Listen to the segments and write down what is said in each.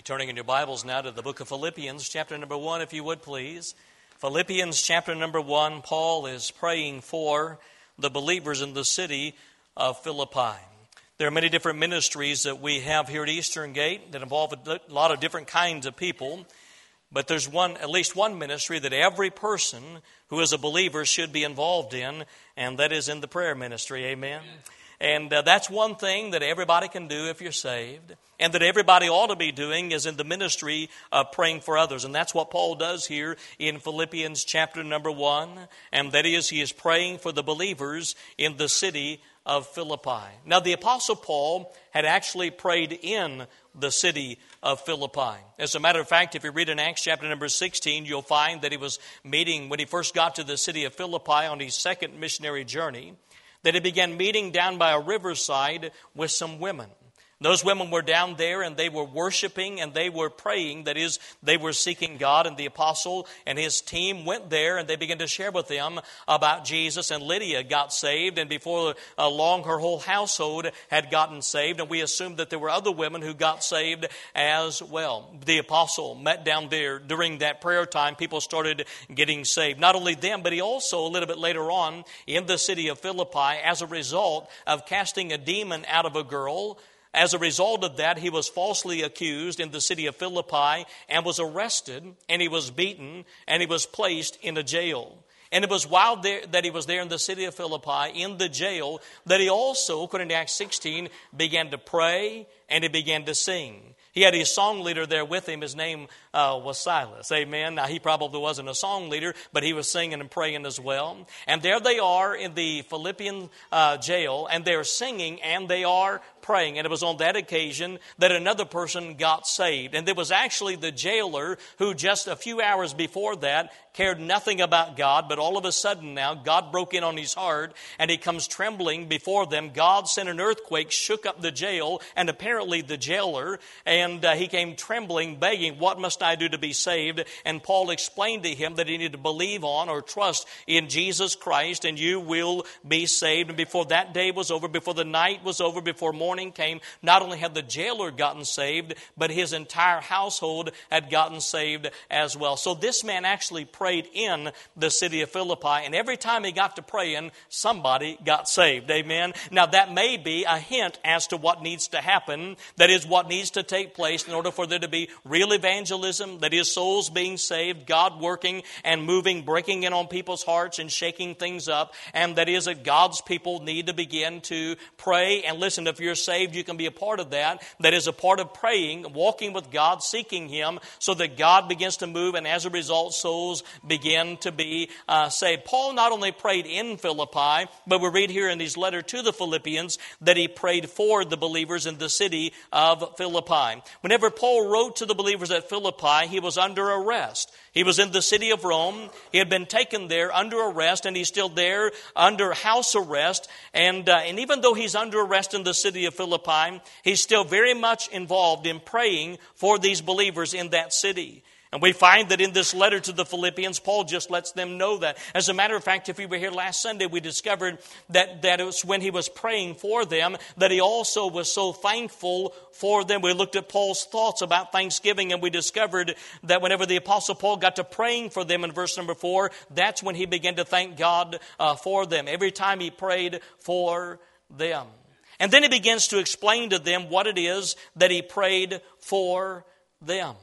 Turning in your Bibles now to the book of Philippians, chapter number 1, if you would please. Philippians chapter number 1, Paul is praying for the believers in the city of Philippi. There are many different ministries that we have here at Eastern Gate that involve a lot of different kinds of people. But there's at least one ministry that every person who is a believer should be involved in, and that is in the prayer ministry. Amen. And that's one thing that everybody can do if you're saved, and that everybody ought to be doing is in the ministry of praying for others. And that's what Paul does here in Philippians chapter number 1, and that is he is praying for the believers in the city of Philippi. Now, the Apostle Paul had actually prayed in the city of Philippi. As a matter of fact, if you read in Acts chapter number 16, you'll find that he was meeting, when he first got to the city of Philippi on his second missionary journey, that he began meeting down by a riverside with some women. Those women were down there and they were worshiping and they were praying. That is, they were seeking God, and the apostle and his team went there and they began to share with them about Jesus. And Lydia got saved, and before long her whole household had gotten saved. And we assumed that there were other women who got saved as well. The apostle met down there during that prayer time. People started getting saved. Not only them, but he also a little bit later on in the city of Philippi, as a result of casting a demon out of a girl, as a result of that, he was falsely accused in the city of Philippi and was arrested, and he was beaten, and he was placed in a jail. And it was while that he was there in the city of Philippi, in the jail, that he also, according to Acts 16, began to pray and he began to sing. He had his song leader there with him. His name was Silas. Amen. Now, he probably wasn't a song leader, but he was singing and praying as well. And there they are in the Philippian jail, and they're singing and they are praying. And it was on that occasion that another person got saved. And it was actually the jailer who just a few hours before that cared nothing about God, but all of a sudden now God broke in on his heart and he comes trembling before them. God sent an earthquake, shook up the jail and apparently the jailer, and he came trembling, begging, "What must I do to be saved?" And Paul explained to him that he needed to believe on or trust in Jesus Christ and you will be saved. And before that day was over, before the night was over, before morning came, not only had the jailer gotten saved, but his entire household had gotten saved as well. So this man actually prayed in the city of Philippi, and every time he got to praying, somebody got saved. Amen. Now that may be a hint as to what needs to happen. That is what needs to take place in order for there to be real evangelism. That is souls being saved, God working and moving, breaking in on people's hearts and shaking things up. And that is that God's people need to begin to pray. And listen, if you're saved, you can be a part of that. That is a part of praying, walking with God, seeking Him, so that God begins to move, and as a result, souls begin to be saved. Paul not only prayed in Philippi, but we read here in his letter to the Philippians that he prayed for the believers in the city of Philippi. Whenever Paul wrote to the believers at Philippi, he was under arrest. He was in the city of Rome. He had been taken there under arrest, and he's still there under house arrest. And even though he's under arrest in the city of Philippi, he's still very much involved in praying for these believers in that city. And we find that in this letter to the Philippians, Paul just lets them know that. As a matter of fact, if we were here last Sunday, we discovered that it was when he was praying for them that he also was so thankful for them. We looked at Paul's thoughts about thanksgiving, and we discovered that whenever the Apostle Paul got to praying for them in verse number 4, that's when he began to thank God for them. Every time he prayed for them. And then he begins to explain to them what it is that he prayed for them.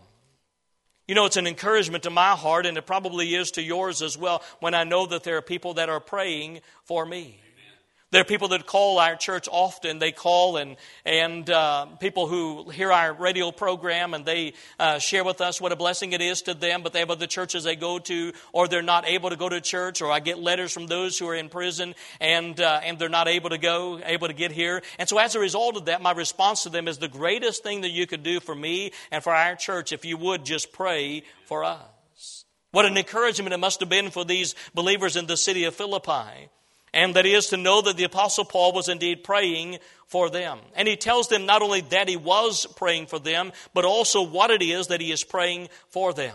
You know, it's an encouragement to my heart, and it probably is to yours as well, when I know that there are people that are praying for me. There are people that call our church often. They call and people who hear our radio program, and they share with us what a blessing it is to them, but they have other churches they go to, or they're not able to go to church, or I get letters from those who are in prison and they're not able to get here. And so as a result of that, my response to them is the greatest thing that you could do for me and for our church if you would just pray for us. What an encouragement it must have been for these believers in the city of Philippi. And that is to know that the Apostle Paul was indeed praying for them. And he tells them not only that he was praying for them, but also what it is that he is praying for them.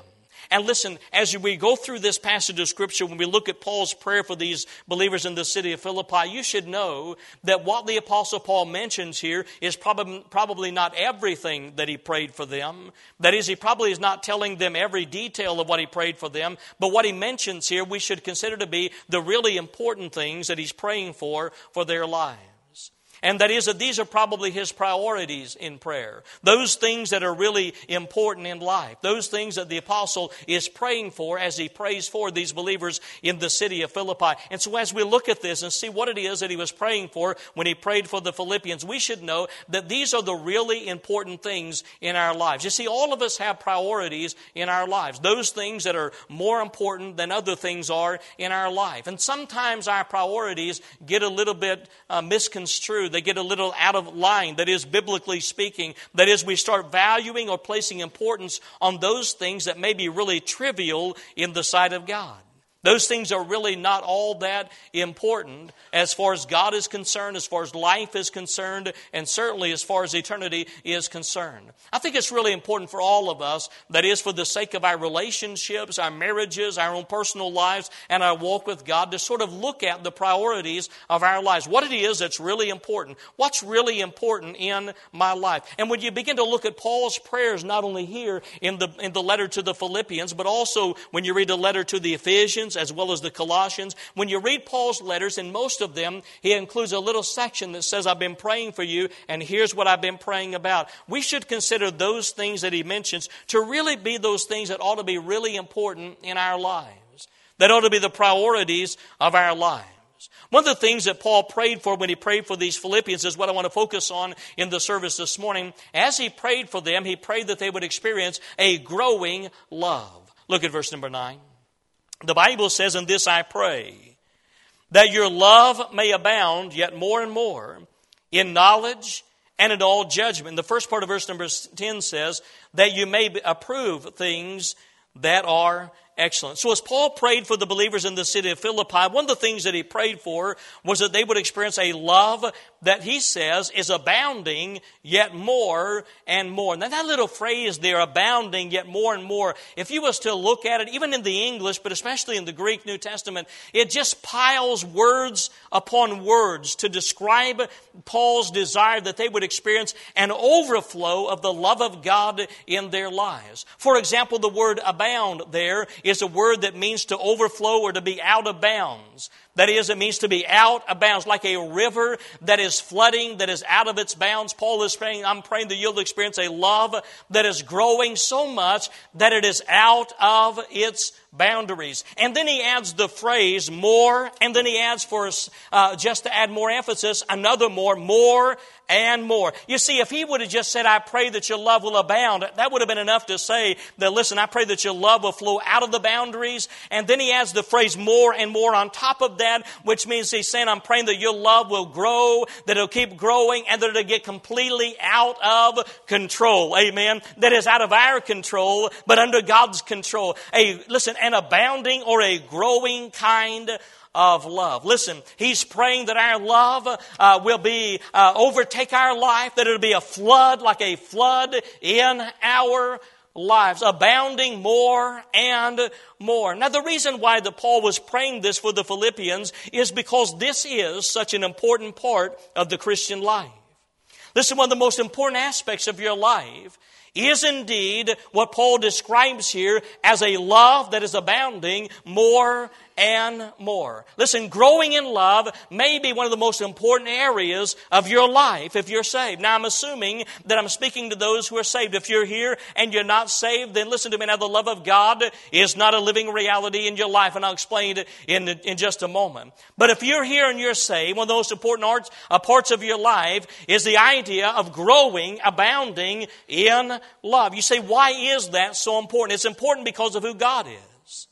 And listen, as we go through this passage of Scripture, when we look at Paul's prayer for these believers in the city of Philippi, you should know that what the Apostle Paul mentions here is probably not everything that he prayed for them. That is, he probably is not telling them every detail of what he prayed for them, but what he mentions here we should consider to be the really important things that he's praying for their lives. And that is that these are probably his priorities in prayer. Those things that are really important in life. Those things that the apostle is praying for as he prays for these believers in the city of Philippi. And so as we look at this and see what it is that he was praying for when he prayed for the Philippians, we should know that these are the really important things in our lives. You see, all of us have priorities in our lives. Those things that are more important than other things are in our life. And sometimes our priorities get a little bit misconstrued. They get a little out of line, that is, biblically speaking. That is, we start valuing or placing importance on those things that may be really trivial in the sight of God. Those things are really not all that important as far as God is concerned, as far as life is concerned, and certainly as far as eternity is concerned. I think it's really important for all of us, that is, for the sake of our relationships, our marriages, our own personal lives, and our walk with God, to sort of look at the priorities of our lives. What it is that's really important. What's really important in my life? And when you begin to look at Paul's prayers, not only here in the letter to the Philippians, but also when you read the letter to the Ephesians, as well as the Colossians. When you read Paul's letters, in most of them, he includes a little section that says, I've been praying for you, and here's what I've been praying about. We should consider those things that he mentions to really be those things that ought to be really important in our lives. That ought to be the priorities of our lives. One of the things that Paul prayed for when he prayed for these Philippians is what I want to focus on in the service this morning. As he prayed for them, he prayed that they would experience a growing love. Look at verse number 9. The Bible says, "In this I pray, that your love may abound yet more and more in knowledge and in all judgment." The first part of verse number 10 says, "that you may approve things that are excellent." So as Paul prayed for the believers in the city of Philippi, one of the things that he prayed for was that they would experience a love that he says is abounding yet more and more. Now that little phrase there, abounding yet more and more, if you was to look at it, even in the English, but especially in the Greek New Testament, it just piles words upon words to describe Paul's desire that they would experience an overflow of the love of God in their lives. For example, the word abound there is a word that means to overflow or to be out of bounds. That is, it means to be out of bounds, like a river that is flooding, that is out of its bounds. Paul is praying, I'm praying that you'll experience a love that is growing so much that it is out of its boundaries. And then he adds the phrase more, and then he adds for just to add more emphasis, another more and more. You see, if he would have just said, I pray that your love will abound, that would have been enough to say that, listen, I pray that your love will flow out of the boundaries. And then he adds the phrase more and more on top of that, which means he's saying, I'm praying that your love will grow, that it'll keep growing, and that it'll get completely out of control. Amen. That is out of our control, but under God's control. An abounding or a growing kind of love. Listen, he's praying that our love will be overtake our life, that it'll be a flood, like a flood in our lives, abounding more and more. Now, the reason why Paul was praying this for the Philippians is because this is such an important part of the Christian life. Listen, one of the most important aspects of your life is indeed what Paul describes here as a love that is abounding more and more. Listen, growing in love may be one of the most important areas of your life if you're saved. Now, I'm assuming that I'm speaking to those who are saved. If you're here and you're not saved, then listen to me now. The love of God is not a living reality in your life, and I'll explain it in just a moment. But if you're here and you're saved, one of the most important parts of your life is the idea of growing, abounding in love. You say, why is that so important? It's important because of who God is.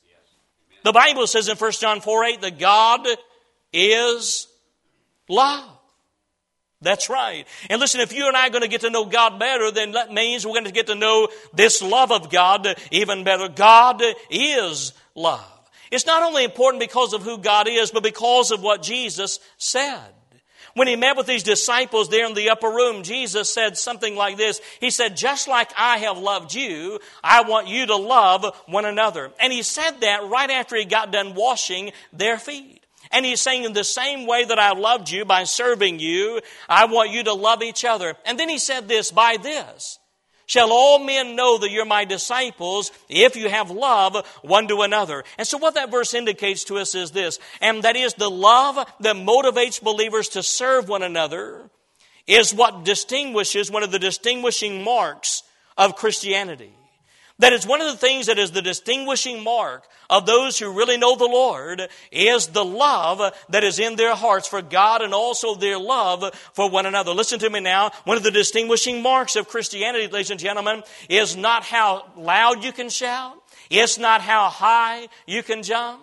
The Bible says in 1 John 4:8 that God is love. That's right. And listen, if you and I are going to get to know God better, then that means we're going to get to know this love of God even better. God is love. It's not only important because of who God is, but because of what Jesus said. When he met with these disciples there in the upper room, Jesus said something like this. He said, just like I have loved you, I want you to love one another. And he said that right after he got done washing their feet. And he's saying, in the same way that I loved you by serving you, I want you to love each other. And then he said this, by this shall all men know that you're my disciples if you have love one to another. And so what that verse indicates to us is this, and that is the love that motivates believers to serve one another is what distinguishes, one of the distinguishing marks of Christianity. That is one of the things that is the distinguishing mark of those who really know the Lord is the love that is in their hearts for God and also their love for one another. Listen to me now. One of the distinguishing marks of Christianity, ladies and gentlemen, is not how loud you can shout. It's not how high you can jump.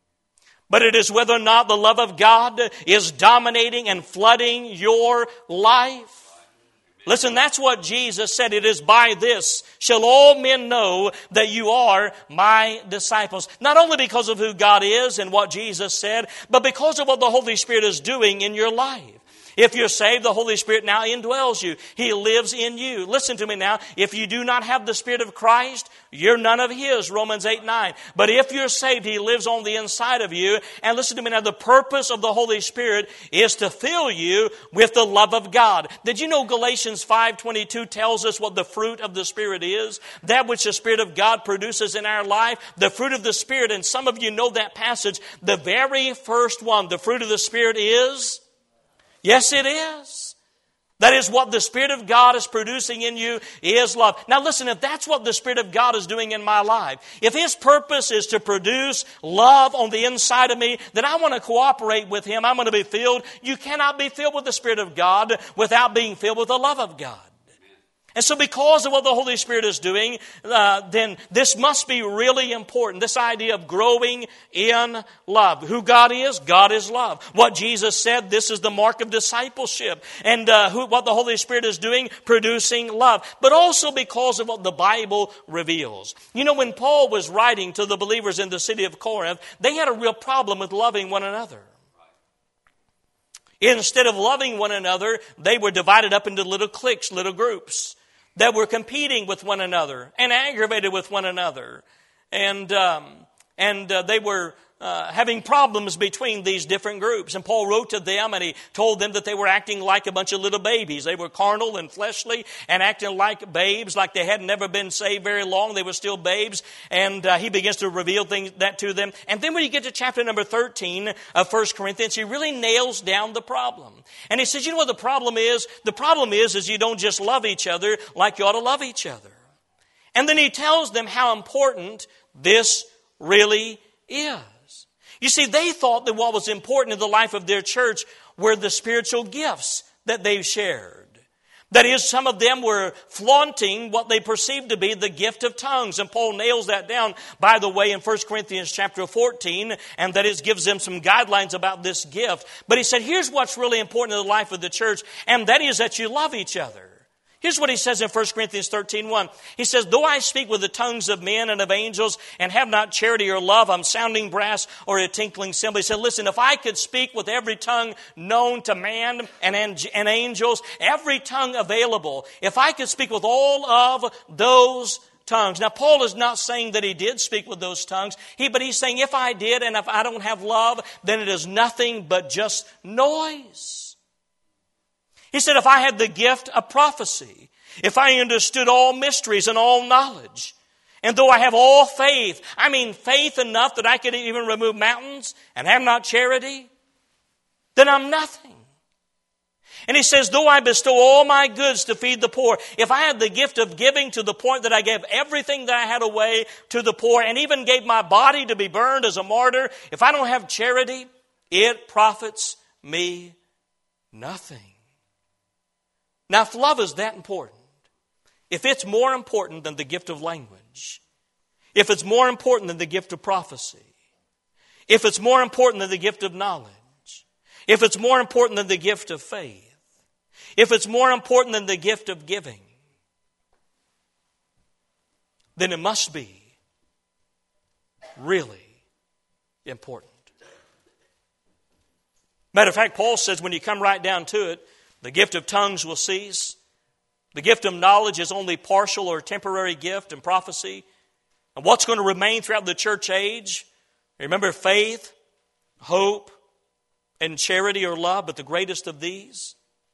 But it is whether or not the love of God is dominating and flooding your life. Listen, that's what Jesus said. It is by this shall all men know that you are my disciples. Not only because of who God is and what Jesus said, but because of what the Holy Spirit is doing in your life. If you're saved, the Holy Spirit now indwells you. He lives in you. Listen to me now. If you do not have the Spirit of Christ, you're none of His, Romans 8:9. But if you're saved, He lives on the inside of you. And listen to me now, the purpose of the Holy Spirit is to fill you with the love of God. Did you know Galatians 5:22 tells us what the fruit of the Spirit is? That which the Spirit of God produces in our life. The fruit of the Spirit, and some of you know that passage, the very first one, the fruit of the Spirit is... Yes, it is. That is what the Spirit of God is producing in you is love. Now listen, if that's what the Spirit of God is doing in my life, if His purpose is to produce love on the inside of me, then I want to cooperate with Him. I'm going to be filled. You cannot be filled with the Spirit of God without being filled with the love of God. And so because of what the Holy Spirit is doing, then this must be really important. This idea of growing in love. Who God is love. What Jesus said, this is the mark of discipleship. And what the Holy Spirit is doing, producing love. But also because of what the Bible reveals. You know, when Paul was writing to the believers in the city of Corinth, they had a real problem with loving one another. Instead of loving one another, they were divided up into little cliques, little groups that were competing with one another and aggravated with one another. And they were having problems between these different groups. And Paul wrote to them and he told them that they were acting like a bunch of little babies. They were carnal and fleshly and acting like babes, like they had never been saved very long. They were still babes. And he begins to reveal that to them. And then when you get to chapter number 13 of 1 Corinthians, he really nails down the problem. And he says, you know what the problem is? The problem is you don't just love each other like you ought to love each other. And then he tells them how important this really is. You see, they thought that what was important in the life of their church were the spiritual gifts that they shared. That is, some of them were flaunting what they perceived to be the gift of tongues. And Paul nails that down, by the way, in 1 Corinthians chapter 14, and that is gives them some guidelines about this gift. But he said, here's what's really important in the life of the church, and that is that you love each other. Here's what he says in 1 Corinthians 13:1. He says, though I speak with the tongues of men and of angels and have not charity or love, I'm sounding brass or a tinkling cymbal. He said, listen, if I could speak with every tongue known to man and angels, every tongue available, if I could speak with all of those tongues. Now, Paul is not saying that he did speak with those tongues, but he's saying if I did and if I don't have love, then it is nothing but just noise. He said, if I had the gift of prophecy, if I understood all mysteries and all knowledge, and though I have all faith, I mean faith enough that I could even remove mountains and have not charity, then I'm nothing. And he says, though I bestow all my goods to feed the poor, if I had the gift of giving to the point that I gave everything that I had away to the poor and even gave my body to be burned as a martyr, if I don't have charity, it profits me nothing. Now, if love is that important, if it's more important than the gift of language, if it's more important than the gift of prophecy, if it's more important than the gift of knowledge, if it's more important than the gift of faith, if it's more important than the gift of giving, then it must be really important. Matter of fact, Paul says when you come right down to it, the gift of tongues will cease. The gift of knowledge is only partial or temporary gift, and prophecy. And what's going to remain throughout the church age? Remember, faith, hope, and charity or love, but the greatest of these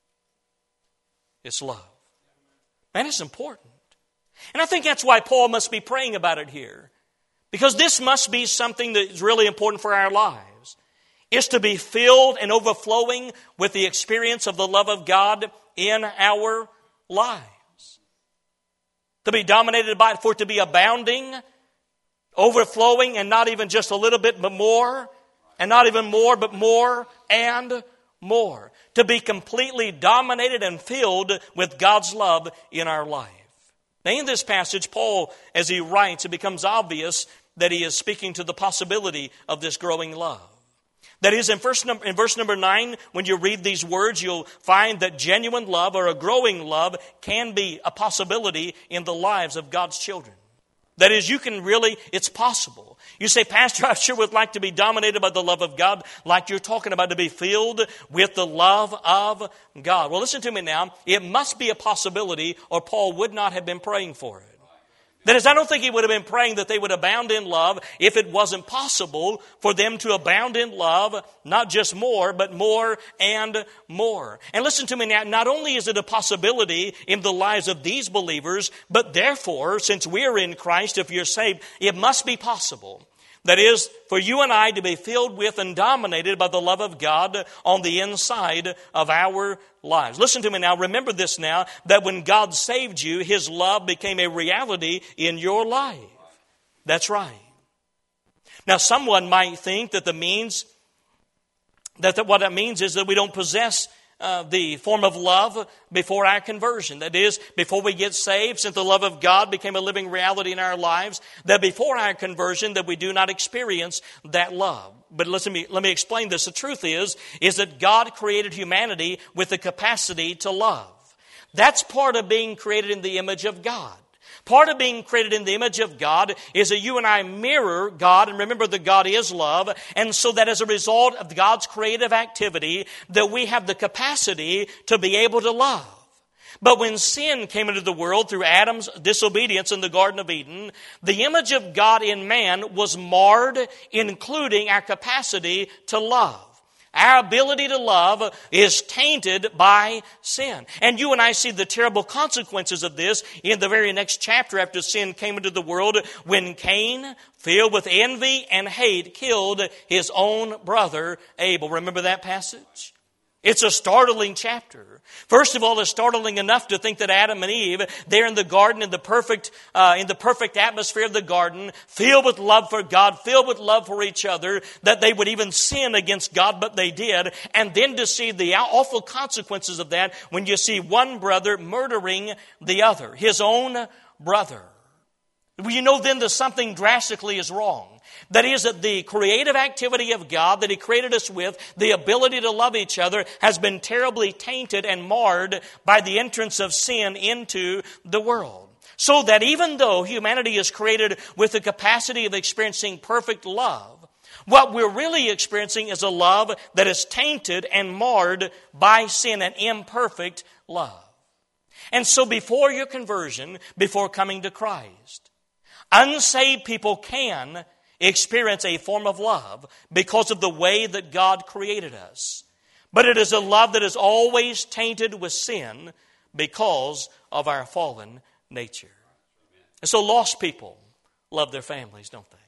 is love. Man, it's important. And I think that's why Paul must be praying about it here. Because this must be something that is really important for our lives. It's to be filled and overflowing with the experience of the love of God in our lives. To be dominated by it, for it to be abounding, overflowing, and not even just a little bit, but more. And not even more, but more and more. To be completely dominated and filled with God's love in our life. Now in this passage, Paul, as he writes, it becomes obvious that he is speaking to the possibility of this growing love. That is, in verse number 9, when you read these words, you'll find that genuine love or a growing love can be a possibility in the lives of God's children. That is, it's possible. You say, Pastor, I sure would like to be dominated by the love of God, like you're talking about, to be filled with the love of God. Well, listen to me now. It must be a possibility, or Paul would not have been praying for it. That is, I don't think he would have been praying that they would abound in love if it wasn't possible for them to abound in love, not just more, but more and more. And listen to me now, not only is it a possibility in the lives of these believers, but therefore, since we are in Christ, if you're saved, it must be possible. That is, for you and I to be filled with and dominated by the love of God on the inside of our lives. Listen to me now. Remember this now, that when God saved you, His love became a reality in your life. That's right. Now, someone might think that what that means is that we don't possess the form of love before our conversion. That is, before we get saved, since the love of God became a living reality in our lives, that before our conversion that we do not experience that love. But let me explain this. The truth is that God created humanity with the capacity to love. That's part of being created in the image of God. Part of being created in the image of God is that you and I mirror God, and remember that God is love, and so that as a result of God's creative activity, that we have the capacity to be able to love. But when sin came into the world through Adam's disobedience in the Garden of Eden, the image of God in man was marred, including our capacity to love. Our ability to love is tainted by sin. And you and I see the terrible consequences of this in the very next chapter after sin came into the world, when Cain, filled with envy and hate, killed his own brother Abel. Remember that passage? It's a startling chapter. First of all, it's startling enough to think that Adam and Eve, there in the garden, in the perfect atmosphere of the garden, filled with love for God, filled with love for each other, that they would even sin against God, but they did. And then to see the awful consequences of that when you see one brother murdering the other, his own brother. Well, you know then that something drastically is wrong. That is, that the creative activity of God that He created us with, the ability to love each other, has been terribly tainted and marred by the entrance of sin into the world. So that even though humanity is created with the capacity of experiencing perfect love, what we're really experiencing is a love that is tainted and marred by sin, an imperfect love. And so before your conversion, before coming to Christ, unsaved people can experience a form of love because of the way that God created us. But it is a love that is always tainted with sin because of our fallen nature. And so lost people love their families, don't they?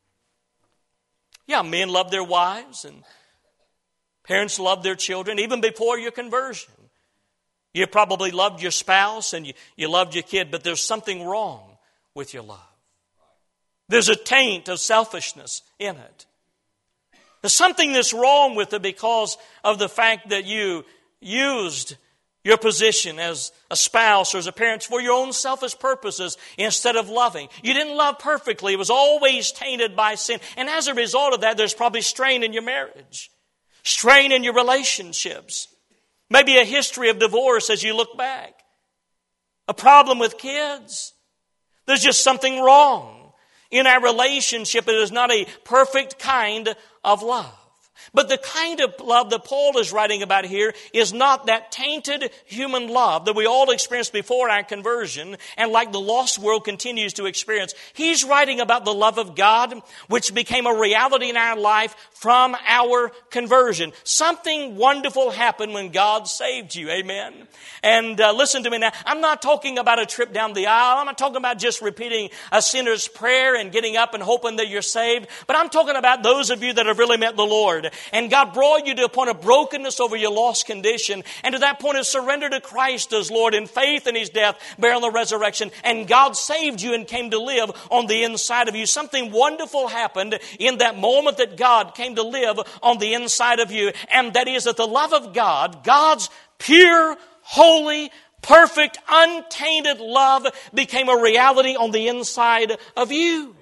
Yeah, men love their wives and parents love their children even before your conversion. You probably loved your spouse and you loved your kid, but there's something wrong with your love. There's a taint of selfishness in it. There's something that's wrong with it because of the fact that you used your position as a spouse or as a parent for your own selfish purposes instead of loving. You didn't love perfectly. It was always tainted by sin. And as a result of that, there's probably strain in your marriage, strain in your relationships, maybe a history of divorce as you look back, a problem with kids. There's just something wrong in our relationship. It is not a perfect kind of love. But the kind of love that Paul is writing about here is not that tainted human love that we all experienced before our conversion and like the lost world continues to experience. He's writing about the love of God which became a reality in our life from our conversion. Something wonderful happened when God saved you. Amen. And listen to me now. I'm not talking about a trip down the aisle. I'm not talking about just repeating a sinner's prayer and getting up and hoping that you're saved. But I'm talking about those of you that have really met the Lord. And God brought you to a point of brokenness over your lost condition. And to that point of surrender to Christ as Lord in faith in His death, burial, and the resurrection. And God saved you and came to live on the inside of you. Something wonderful happened in that moment that God came to live on the inside of you. And that is that the love of God, God's pure, holy, perfect, untainted love became a reality on the inside of you.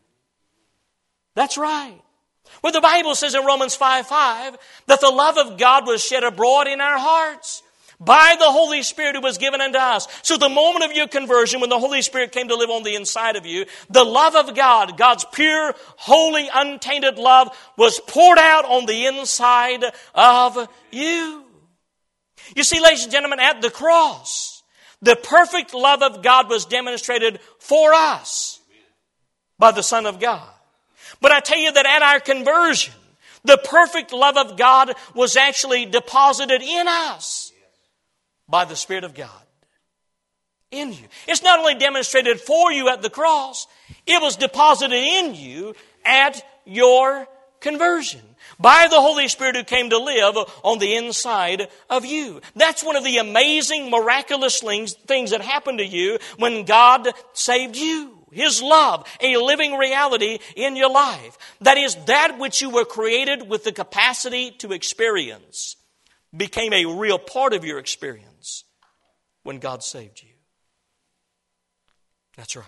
That's right. Well, the Bible says in Romans 5:5 that the love of God was shed abroad in our hearts by the Holy Spirit who was given unto us. So the moment of your conversion, when the Holy Spirit came to live on the inside of you, the love of God, God's pure, holy, untainted love was poured out on the inside of you. You see, ladies and gentlemen, at the cross, the perfect love of God was demonstrated for us by the Son of God. But I tell you that at our conversion, the perfect love of God was actually deposited in us by the Spirit of God. In you. It's not only demonstrated for you at the cross, it was deposited in you at your conversion by the Holy Spirit who came to live on the inside of you. That's one of the amazing, miraculous things that happened to you when God saved you. His love, a living reality in your life. That is, that which you were created with the capacity to experience became a real part of your experience when God saved you. That's right.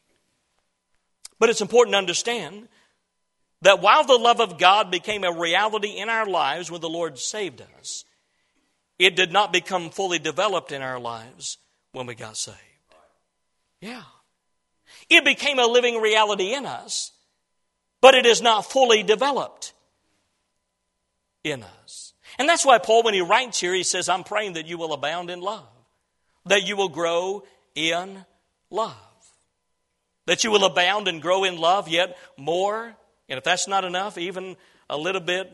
But it's important to understand that while the love of God became a reality in our lives when the Lord saved us, it did not become fully developed in our lives when we got saved. Yeah. It became a living reality in us, but it is not fully developed in us. And that's why Paul, when he writes here, he says, I'm praying that you will abound in love, that you will grow in love, that you will abound and grow in love yet more. And if that's not enough, even a little bit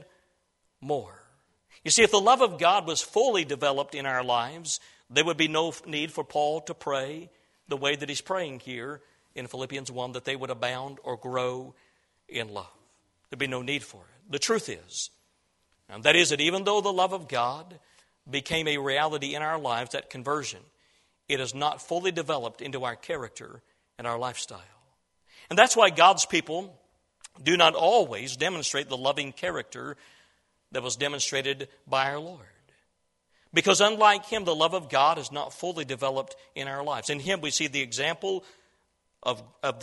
more. You see, if the love of God was fully developed in our lives, there would be no need for Paul to pray the way that he's praying here in Philippians 1, that they would abound or grow in love. There'd be no need for it. The truth is, and that is that even though the love of God became a reality in our lives at conversion, it is not fully developed into our character and our lifestyle. And that's why God's people do not always demonstrate the loving character that was demonstrated by our Lord. Because unlike Him, the love of God is not fully developed in our lives. In Him we see the example of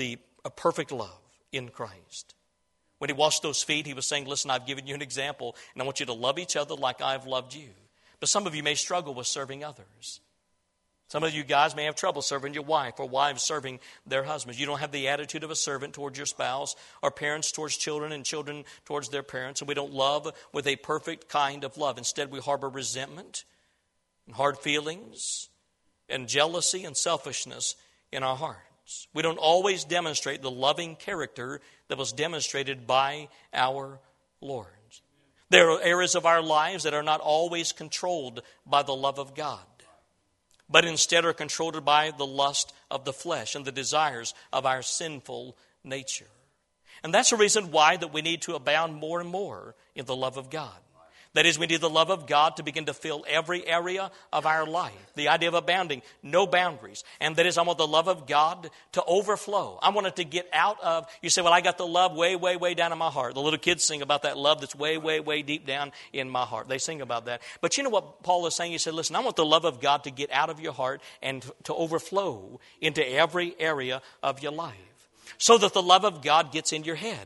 perfect love in Christ. When He washed those feet, He was saying, listen, I've given you an example, and I want you to love each other like I've loved you. But some of you may struggle with serving others. Some of you guys may have trouble serving your wife or wives serving their husbands. You don't have the attitude of a servant towards your spouse, or parents towards children and children towards their parents. And we don't love with a perfect kind of love. Instead, we harbor resentment and hard feelings and jealousy and selfishness in our hearts. We don't always demonstrate the loving character that was demonstrated by our Lord. There are areas of our lives that are not always controlled by the love of God, but instead are controlled by the lust of the flesh and the desires of our sinful nature. And that's the reason why that we need to abound more and more in the love of God. That is, we need the love of God to begin to fill every area of our life. The idea of abounding, no boundaries. And that is, I want the love of God to overflow. I want it to get out of, you say, well, I got the love way, way, way down in my heart. The little kids sing about that love that's way, way, way deep down in my heart. They sing about that. But you know what Paul is saying? He said, listen, I want the love of God to get out of your heart and to overflow into every area of your life, so that the love of God gets in your head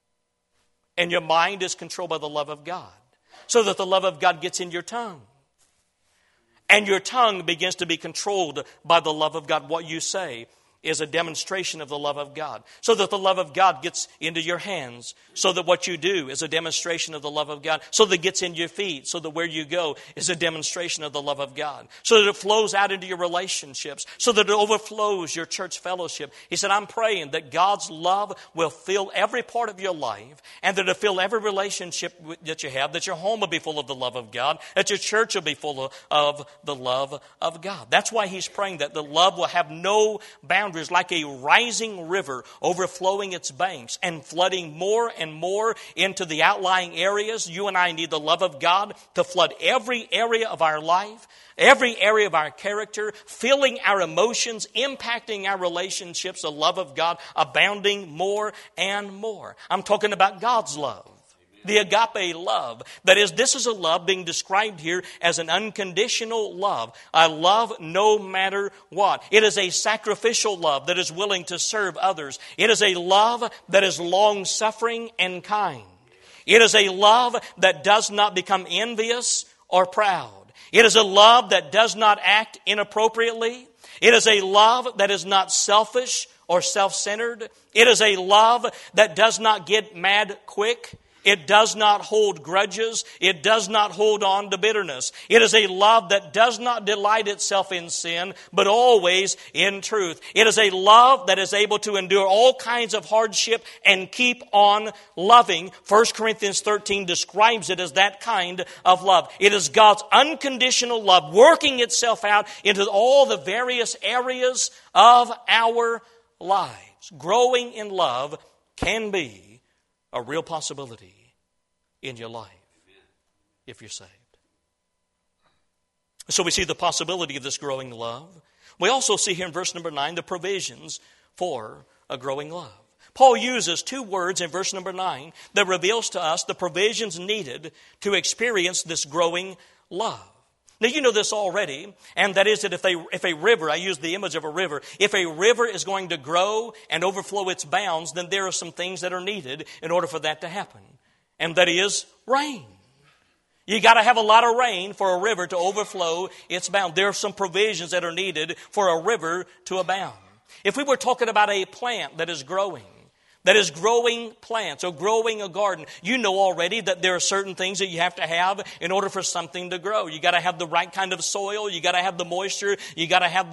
and your mind is controlled by the love of God. So that the love of God gets in your tongue. And your tongue begins to be controlled by the love of God. What you say is a demonstration of the love of God. So that the love of God gets into your hands. So that what you do is a demonstration of the love of God. So that it gets in your feet. So that where you go is a demonstration of the love of God. So that it flows out into your relationships. So that it overflows your church fellowship. He said, I'm praying that God's love will fill every part of your life. And that it'll fill every relationship that you have. That your home will be full of the love of God. That your church will be full of the love of God. That's why he's praying that the love will have no boundaries, like a rising river overflowing its banks and flooding more and more into the outlying areas. You and I need the love of God to flood every area of our life, every area of our character, filling our emotions, impacting our relationships, the love of God abounding more and more. I'm talking about God's love. The agape love. That is, this is a love being described here as an unconditional love. A love no matter what. It is a sacrificial love that is willing to serve others. It is a love that is long-suffering and kind. It is a love that does not become envious or proud. It is a love that does not act inappropriately. It is a love that is not selfish or self-centered. It is a love that does not get mad quick. It does not hold grudges. It does not hold on to bitterness. It is a love that does not delight itself in sin, but always in truth. It is a love that is able to endure all kinds of hardship and keep on loving. 1 Corinthians 13 describes it as that kind of love. It is God's unconditional love working itself out into all the various areas of our lives. Growing in love can be a real possibility in your life if you're saved. So we see the possibility of this growing love. We also see here in verse number 9 the provisions for a growing love. Paul uses two words in verse number 9 that reveals to us the provisions needed to experience this growing love. Now, you know this already, and that is that if a river, I use the image of a river, if a river is going to grow and overflow its bounds, then there are some things that are needed in order for that to happen. And that is rain. You got to have a lot of rain for a river to overflow its bounds. There are some provisions that are needed for a river to abound. If we were talking about a plant that is growing plants or growing a garden, you know already that there are certain things that you have to have in order for something to grow. You got to have the right kind of soil. You got to have the moisture. You got to have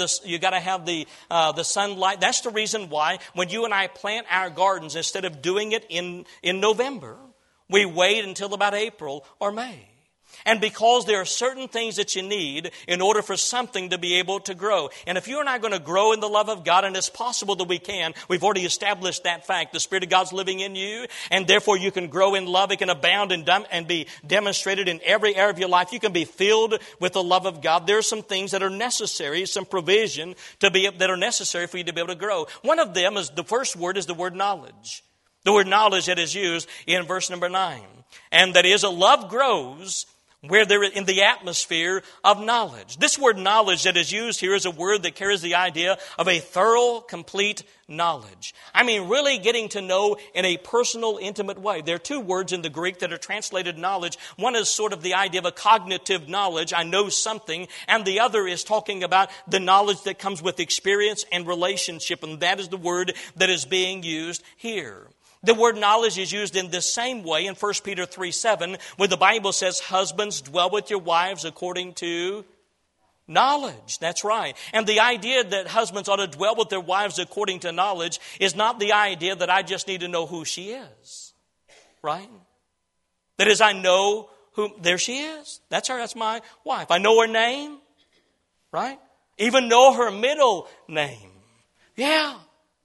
the sunlight. That's the reason why when you and I plant our gardens, instead of doing it in November, we wait until about April or May. And because there are certain things that you need in order for something to be able to grow. And if you and I are going to grow in the love of God, and it's possible that we can, we've already established that fact. The Spirit of God's living in you, and therefore you can grow in love. It can abound and be demonstrated in every area of your life. You can be filled with the love of God. There are some things that are necessary, some provision that are necessary for you to be able to grow. One of them is, the first word is the word knowledge. The word knowledge that is used in verse number 9. And that is, a love grows where they're in the atmosphere of knowledge. This word knowledge that is used here is a word that carries the idea of a thorough, complete knowledge. I mean, really getting to know in a personal, intimate way. There are two words in the Greek that are translated knowledge. One is sort of the idea of a cognitive knowledge. I know something. And the other is talking about the knowledge that comes with experience and relationship. And that is the word that is being used here. The word knowledge is used in this same way in 1 Peter 3:7, where the Bible says, husbands, dwell with your wives according to knowledge. That's right. And the idea that husbands ought to dwell with their wives according to knowledge is not the idea that I just need to know who she is. Right? That is, I know who, there she is. That's her, that's my wife. I know her name. Right? Even know her middle name. Yeah.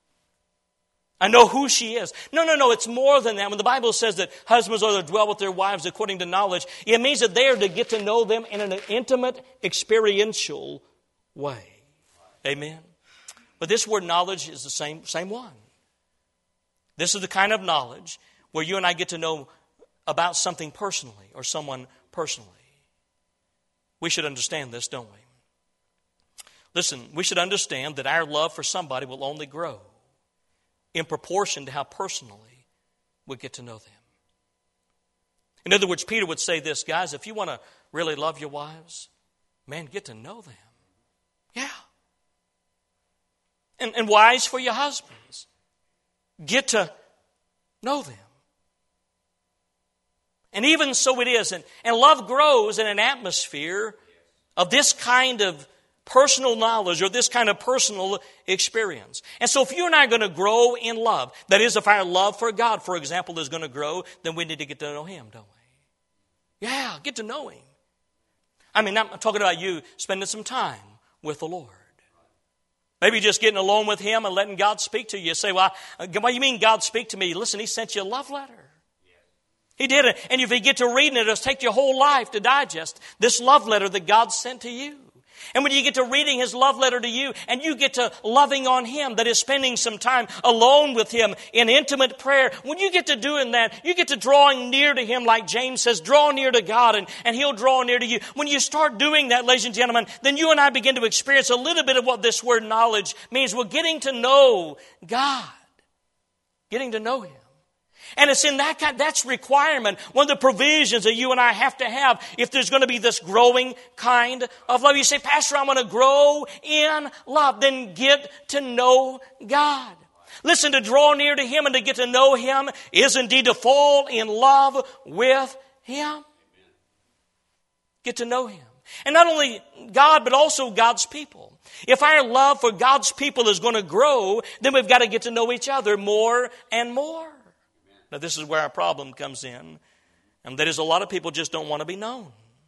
I know who she is. No, it's more than that. When the Bible says that husbands are to dwell with their wives according to knowledge, it means that they are to get to know them in an intimate, experiential way. Amen? But this word knowledge is the same one. This is the kind of knowledge where you and I get to know about something personally or someone personally. We should understand this, don't we? Listen, we should understand that our love for somebody will only grow in proportion to how personally we get to know them. In other words, Peter would say this, guys, if you want to really love your wives, man, get to know them. Yeah. And wives, for your husbands. Get to know them. And even so it is. And love grows in an atmosphere of this kind of personal knowledge or this kind of personal experience. And so if you and I are going to grow in love, that is, if our love for God, for example, is going to grow, then we need to get to know Him, don't we? Yeah, get to know Him. I mean, I'm talking about you spending some time with the Lord. Maybe just getting alone with Him and letting God speak to you. You say, well, what do you mean God speak to me? Listen, He sent you a love letter. He did it. And if you get to reading it, it'll take your whole life to digest this love letter that God sent to you. And when you get to reading His love letter to you and you get to loving on Him, that is spending some time alone with Him in intimate prayer, when you get to doing that, you get to drawing near to Him like James says, draw near to God and He'll draw near to you. When you start doing that, ladies and gentlemen, then you and I begin to experience a little bit of what this word knowledge means. We're getting to know God, getting to know Him. And it's in that's requirement, one of the provisions that you and I have to have if there's going to be this growing kind of love. You say, Pastor, I want to grow in love. Then get to know God. Listen, to draw near to Him and to get to know Him is indeed to fall in love with Him. Get to know Him. And not only God, but also God's people. If our love for God's people is going to grow, then we've got to get to know each other more and more. Now, this is where our problem comes in, and that is a lot of people just don't want to be known.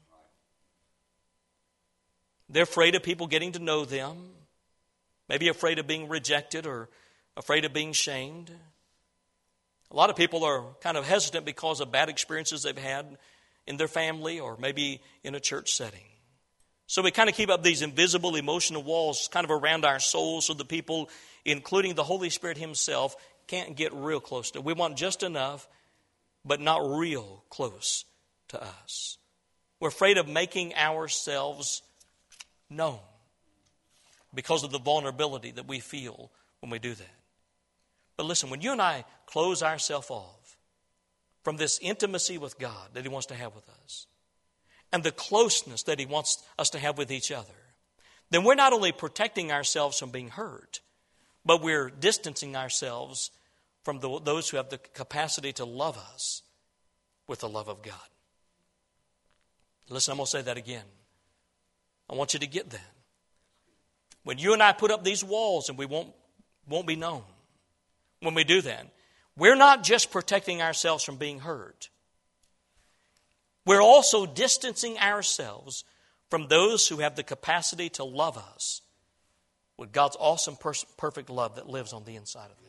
They're afraid of people getting to know them, maybe afraid of being rejected or afraid of being shamed. A lot of people are kind of hesitant because of bad experiences they've had in their family or maybe in a church setting. So we kind of keep up these invisible emotional walls kind of around our souls so the people, including the Holy Spirit Himself, can't get real close to. We want just enough, but not real close to us. We're afraid of making ourselves known because of the vulnerability that we feel when we do that. But listen, when you and I close ourselves off from this intimacy with God that He wants to have with us and the closeness that He wants us to have with each other, then we're not only protecting ourselves from being hurt, but we're distancing ourselves from those who have the capacity to love us with the love of God. Listen, I'm going to say that again. I want you to get that. When you and I put up these walls and we won't be known, when we do that, we're not just protecting ourselves from being hurt. We're also distancing ourselves from those who have the capacity to love us with God's awesome, perfect love that lives on the inside of them.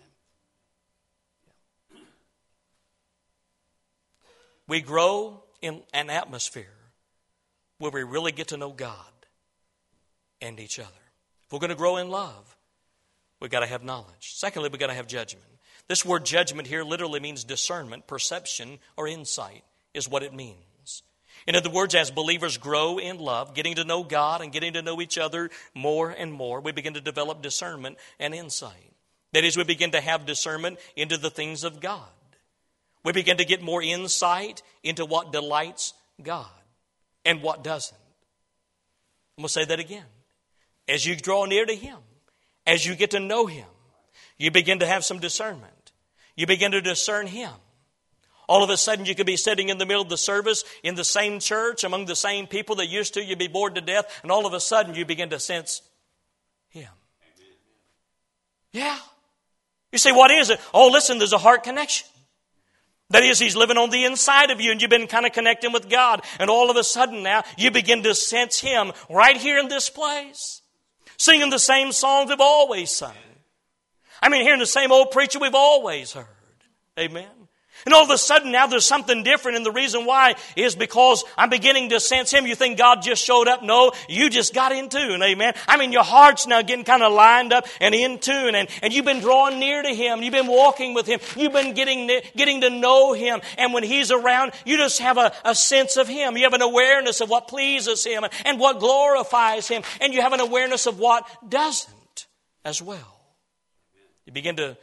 We grow in an atmosphere where we really get to know God and each other. If we're going to grow in love, we've got to have knowledge. Secondly, we've got to have judgment. This word judgment here literally means discernment, perception, or insight is what it means. In other words, as believers grow in love, getting to know God and getting to know each other more and more, we begin to develop discernment and insight. That is, we begin to have discernment into the things of God. We begin to get more insight into what delights God and what doesn't. I'm going to say that again. As you draw near to Him, as you get to know Him, you begin to have some discernment. You begin to discern Him. All of a sudden, you could be sitting in the middle of the service in the same church among the same people that used to. You'd be bored to death, and all of a sudden, you begin to sense Him. Yeah. You say, what is it? Oh, listen, there's a heart connection. That is, He's living on the inside of you and you've been kind of connecting with God. And all of a sudden now, you begin to sense Him right here in this place. Singing the same songs we've always sung. I mean, hearing the same old preacher we've always heard. Amen. And all of a sudden now there's something different, and the reason why is because I'm beginning to sense Him. You think God just showed up? No, you just got in tune. Amen. I mean, your heart's now getting kind of lined up and in tune, and you've been drawing near to Him. You've been walking with Him. You've been getting to know Him. And when He's around, you just have a sense of Him. You have an awareness of what pleases Him and what glorifies Him. And you have an awareness of what doesn't as well. You begin to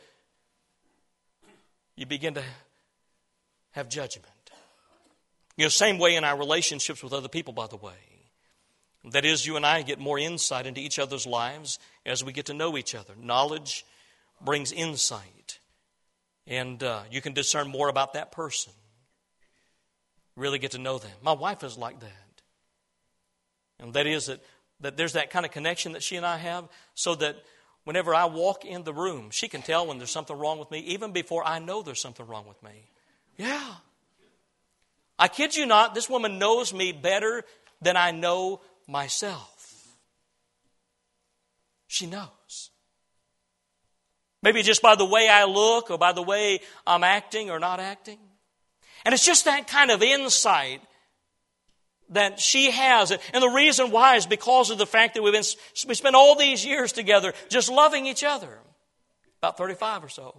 have judgment. You know, same way in our relationships with other people, by the way. That is, you and I get more insight into each other's lives as we get to know each other. Knowledge brings insight. And you can discern more about that person. Really get to know them. My wife is like that. And that is that there's that kind of connection that she and I have, so that whenever I walk in the room, she can tell when there's something wrong with me, even before I know there's something wrong with me. Yeah. I kid you not, this woman knows me better than I know myself. She knows. Maybe just by the way I look, or by the way I'm acting or not acting. And it's just that kind of insight that she has. And the reason why is because of the fact that we spent all these years together just loving each other. About 35 or so.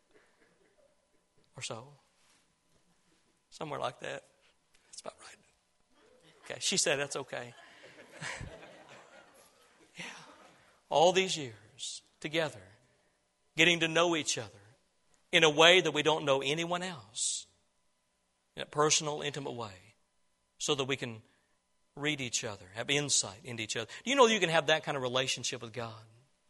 Somewhere like that. That's about right. Okay, she said that's okay. Yeah. All these years together, getting to know each other in a way that we don't know anyone else. In a personal, intimate way. So that we can read each other, have insight into each other. Do you know you can have that kind of relationship with God?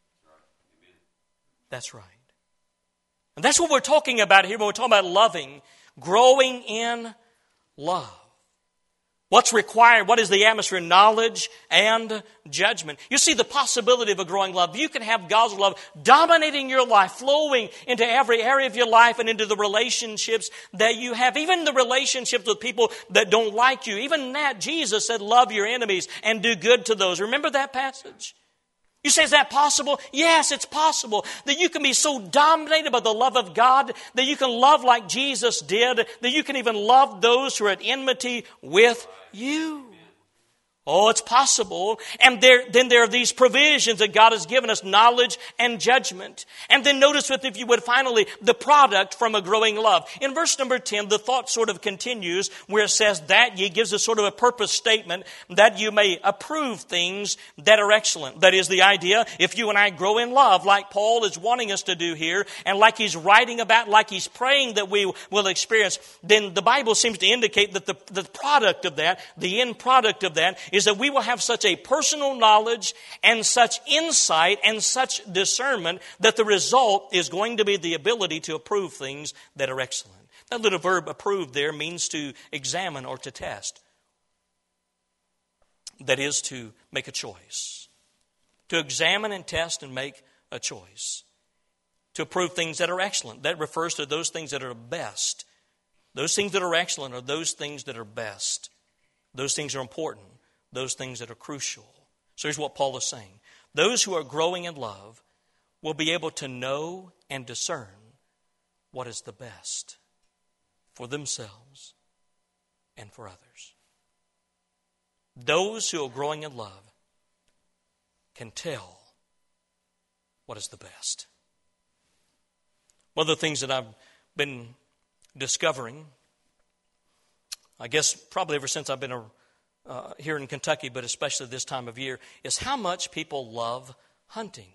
That's right. And that's what we're talking about here when we're talking about loving, growing in love. What's required? What is the atmosphere? Knowledge and judgment. You see the possibility of a growing love. You can have God's love dominating your life, flowing into every area of your life and into the relationships that you have. Even the relationships with people that don't like you. Even that, Jesus said, love your enemies and do good to those. Remember that passage? You say, is that possible? Yes, it's possible. That you can be so dominated by the love of God that you can love like Jesus did, that you can even love those who are at enmity with you. Oh, it's possible. And then there are these provisions that God has given us, knowledge and judgment. And then notice with, if you would, finally, the product from a growing love. In verse number 10, the thought sort of continues where it says that ye gives us sort of a purpose statement that you may approve things that are excellent. That is the idea, if you and I grow in love like Paul is wanting us to do here, and like he's writing about, like he's praying that we will experience, then the Bible seems to indicate that the product of that, the end product of that, is that we will have such a personal knowledge and such insight and such discernment that the result is going to be the ability to approve things that are excellent. That little verb approve there means to examine or to test. That is to make a choice. To examine and test and make a choice. To approve things that are excellent. That refers to those things that are best. Those things that are excellent are those things that are best. Those things are important. Those things that are crucial. So here's what Paul is saying. Those who are growing in love will be able to know and discern what is the best for themselves and for others. Those who are growing in love can tell what is the best. One of the things that I've been discovering, I guess probably ever since I've been here in Kentucky, but especially this time of year, is how much people love hunting.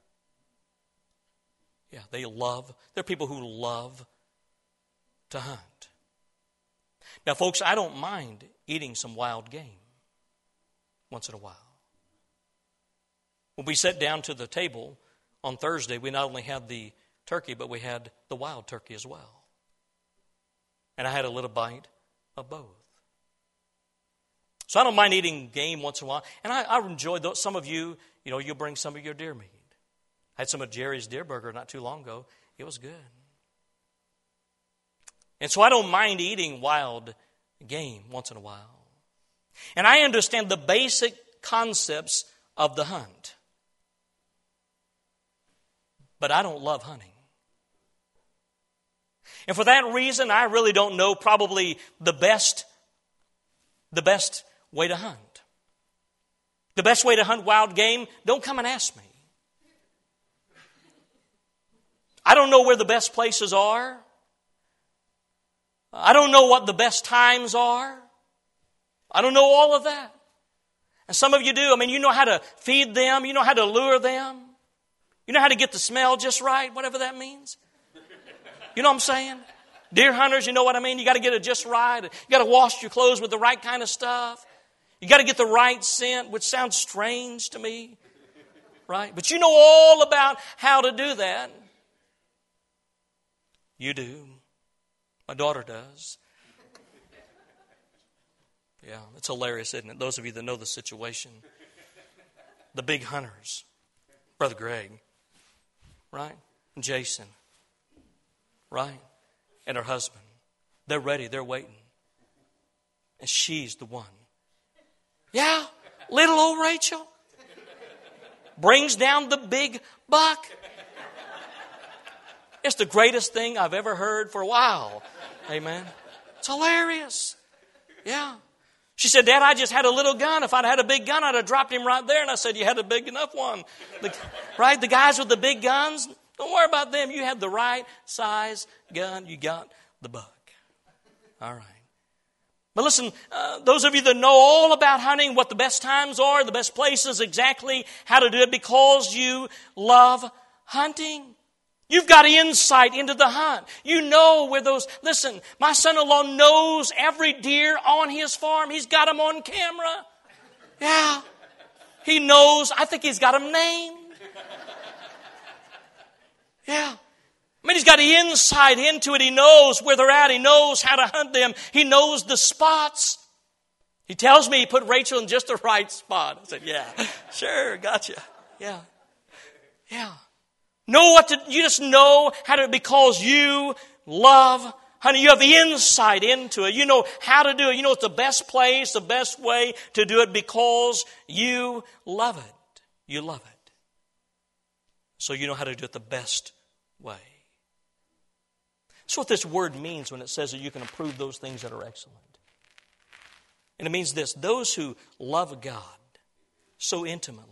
Yeah, there are people who love to hunt. Now, folks, I don't mind eating some wild game once in a while. When we sat down to the table on Thursday, we not only had the turkey, but we had the wild turkey as well. And I had a little bite of both. So I don't mind eating game once in a while. And I enjoy those. Some of you, you'll bring some of your deer meat. I had some of Jerry's deer burger not too long ago. It was good. And so I don't mind eating wild game once in a while. And I understand the basic concepts of the hunt. But I don't love hunting. And for that reason, I really don't know probably the best way to hunt. The best way to hunt wild game, don't come and ask me. I don't know where the best places are. I don't know what the best times are. I don't know all of that. And some of you do. You know how to feed them. You know how to lure them. You know how to get the smell just right, whatever that means. You know what I'm saying? Deer hunters, you know what I mean? You got to get it just right. You got to wash your clothes with the right kind of stuff. You got to get the right scent, which sounds strange to me, right? But you know all about how to do that. You do. My daughter does. Yeah, it's hilarious, isn't it? Those of you that know the situation. The big hunters. Brother Greg, right? And Jason, right? And her husband. They're ready. They're waiting. And she's the one. Yeah, little old Rachel brings down the big buck. It's the greatest thing I've ever heard for a while. Amen. It's hilarious. Yeah. She said, Dad, I just had a little gun. If I'd had a big gun, I'd have dropped him right there. And I said, you had a big enough one. Right? The guys with the big guns, don't worry about them. You had the right size gun. You got the buck. All right. But listen, those of you that know all about hunting, what the best times are, the best places, exactly how to do it, because you love hunting. You've got insight into the hunt. You know where those... Listen, my son-in-law knows every deer on his farm. He's got them on camera. Yeah. He knows. I think he's got them named. Yeah. I mean, he's got the insight into it. He knows where they're at. He knows how to hunt them. He knows the spots. He tells me he put Rachel in just the right spot. I said, yeah, sure, gotcha. Yeah. Yeah. Know what to, you just know how to, because you love hunting. You have the insight into it. You know how to do it. You know it's the best place, the best way to do it because you love it. You love it. So you know how to do it the best way. That's what this word means when it says that you can approve those things that are excellent. And it means this: those who love God so intimately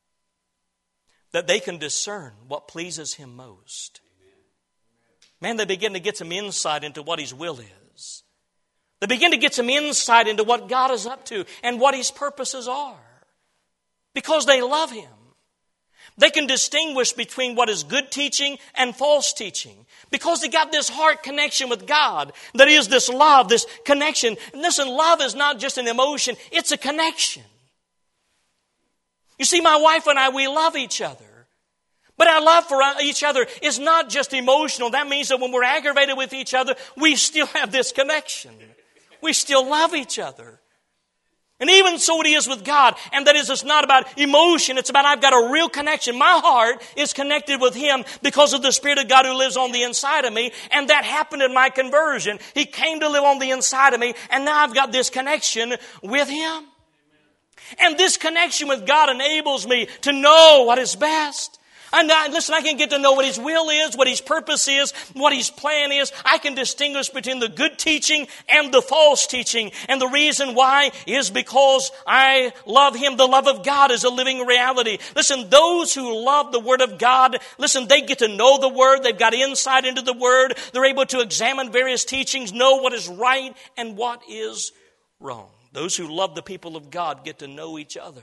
that they can discern what pleases Him most. Man, they begin to get some insight into what His will is. They begin to get some insight into what God is up to and what His purposes are. Because they love Him. They can distinguish between what is good teaching and false teaching. Because they got this heart connection with God. That is this love, this connection. And listen, love is not just an emotion, it's a connection. You see, my wife and I, we love each other. But our love for each other is not just emotional. That means that when we're aggravated with each other, we still have this connection. We still love each other. And even so it is with God. And that is, it's not about emotion. It's about I've got a real connection. My heart is connected with Him because of the Spirit of God who lives on the inside of me. And that happened in my conversion. He came to live on the inside of me. And now I've got this connection with Him. And this connection with God enables me to know what is best. And listen, I can get to know what His will is, what His purpose is, what His plan is. I can distinguish between the good teaching and the false teaching. And the reason why is because I love Him. The love of God is a living reality. Listen, those who love the Word of God, listen, they get to know the Word. They've got insight into the Word. They're able to examine various teachings, know what is right and what is wrong. Those who love the people of God get to know each other.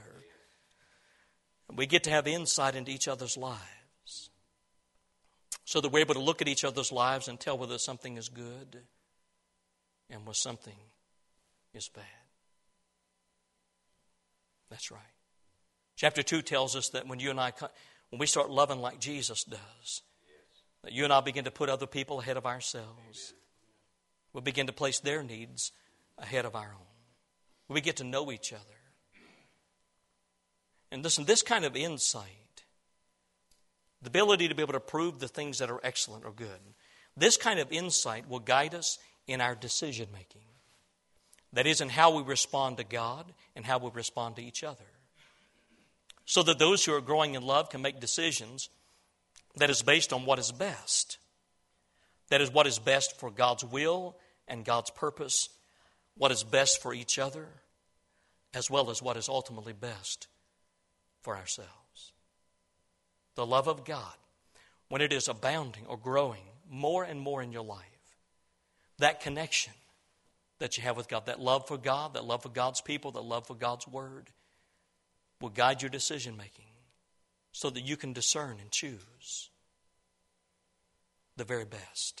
We get to have insight into each other's lives so that we're able to look at each other's lives and tell whether something is good and whether something is bad. That's right. Chapter 2 tells us that when we start loving like Jesus does, that you and I begin to put other people ahead of ourselves. We'll begin to place their needs ahead of our own. We get to know each other. And listen, this kind of insight, the ability to be able to prove the things that are excellent or good, this kind of insight will guide us in our decision making. That is, in how we respond to God and how we respond to each other. So that those who are growing in love can make decisions that is based on what is best. That is what is best for God's will and God's purpose, what is best for each other, as well as what is ultimately best for ourselves. The love of God, when it is abounding or growing more and more in your life, that connection that you have with God, that love for God, that love for God's people, that love for God's Word, will guide your decision making so that you can discern and choose the very best.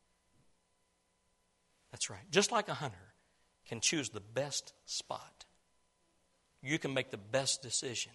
That's right. Just like a hunter can choose the best spot you can make the best decision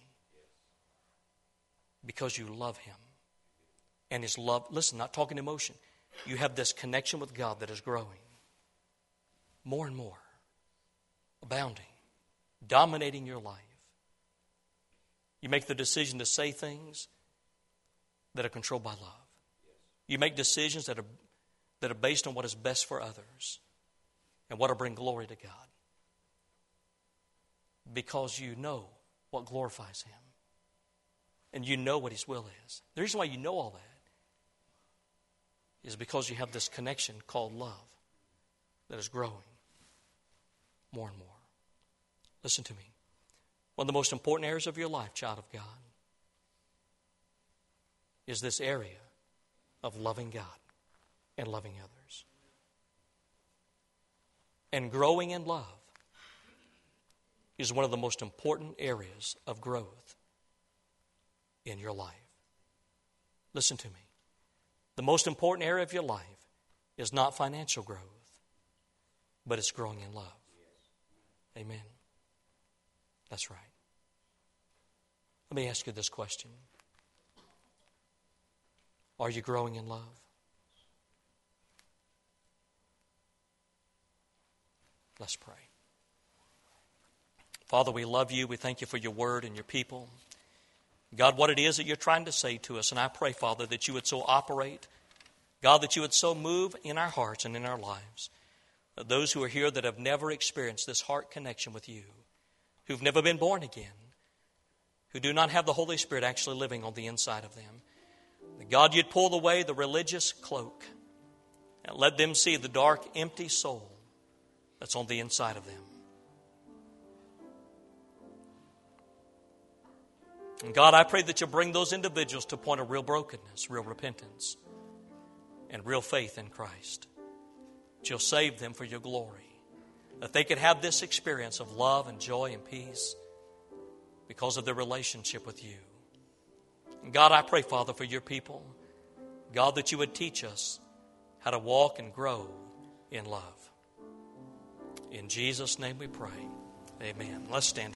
because you love Him. And His love, listen, not talking emotion. You have this connection with God that is growing more and more, abounding, dominating your life. You make the decision to say things that are controlled by love. You make decisions that are based on what is best for others and what will bring glory to God. Because you know what glorifies Him. And you know what His will is. The reason why you know all that is because you have this connection called love that is growing more and more. Listen to me. One of the most important areas of your life, child of God, is this area of loving God and loving others. And growing in love is one of the most important areas of growth in your life. Listen to me. The most important area of your life is not financial growth, but it's growing in love. Amen. That's right. Let me ask you this question. Are you growing in love? Let's pray. Father, we love you. We thank you for your word and your people. God, what it is that you're trying to say to us, and I pray, Father, that you would so operate, God, that you would so move in our hearts and in our lives, that those who are here that have never experienced this heart connection with you, who've never been born again, who do not have the Holy Spirit actually living on the inside of them, that God, you'd pull away the religious cloak and let them see the dark, empty soul that's on the inside of them. And God, I pray that you'll bring those individuals to a point of real brokenness, real repentance, and real faith in Christ. That you'll save them for your glory. That they could have this experience of love and joy and peace because of their relationship with you. And God, I pray, Father, for your people. God, that you would teach us how to walk and grow in love. In Jesus' name we pray. Amen. Let's stand.